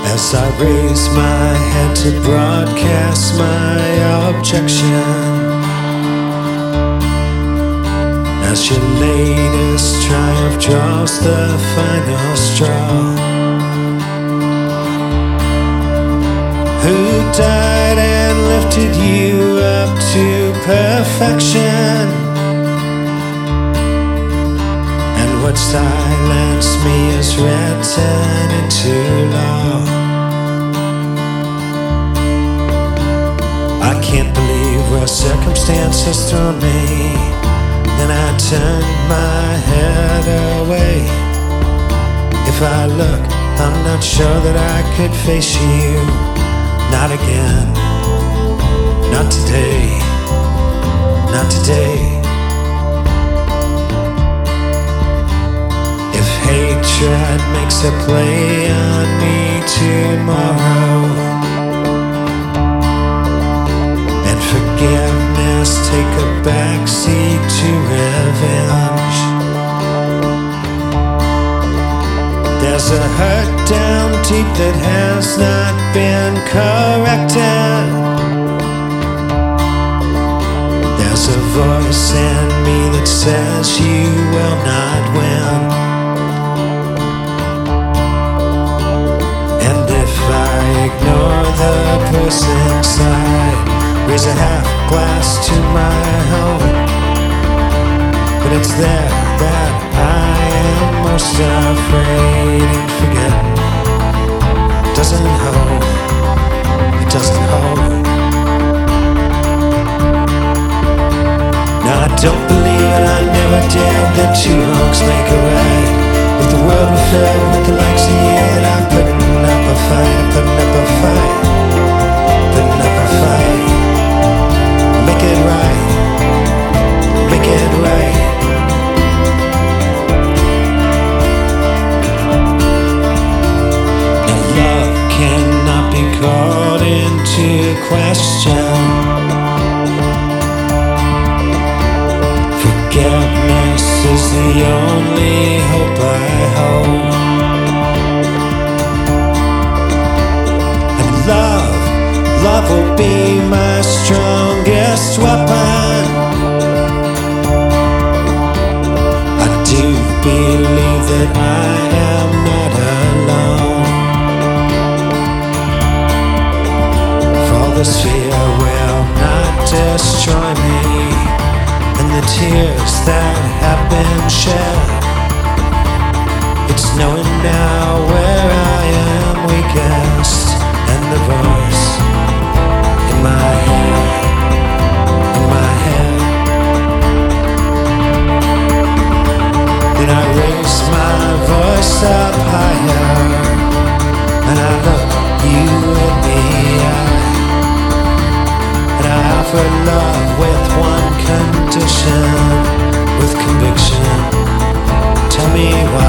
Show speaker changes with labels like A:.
A: As I raise my head to broadcast my objection, as your latest triumph draws the final straw, who died and lifted you up to perfection, and what silenced me is written into law. I can't believe where circumstance has thrown me, then I turn my head away. If I look, I'm not sure that I could face you. Not again, not today, not today. If hatred makes a play on me tomorrow, and forgiveness take a backseat to revenge, there's a hurt down deep that has not been corrected. There's a voice in me that says you will not win. And if I ignore the person inside, raise a half glass to my home, but it's there that I am most afraid and forget. Doesn't hold, it doesn't hold. Now I don't believe and I never did that two wrongs make a right. If the world were filled with the likes of you, that I'm putting up a fight, putting up a fight, putting up a fight. Make it right, make it right. Called into question. Forgiveness is the only hope I hold. And love will be my strongest weapon. I do believe that I am not alone. This fear will not destroy me, and the tears that have been shed, it's knowing now where I am weakest, and the voice in my head, in my head. Then I raise my voice up higher, and I look you in the eye. I offer love with one condition, with conviction. Tell me why.